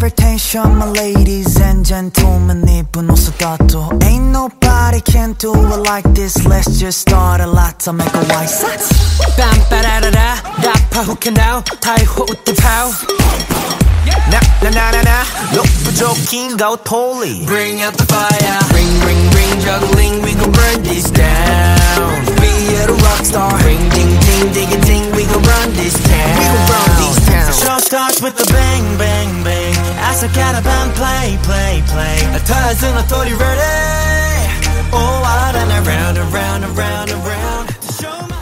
attention my ladies and gentlemen 입은 옷을 Ain't nobody can do it like this Let's just start a lot to make a white sets 빰빠라라라 라파 who can now 타이호 우대 파우 나나나나나 높부족인 거 톨리 Bring out the fire Ring ring ring juggling we gon' burn this down Be a rock star Ring ding ding ding a ding we gon' run this town We gon' run this town Show starts with the bang bang bang 아삭하다밤 play play play 터진 authority ready Oh out and around around around around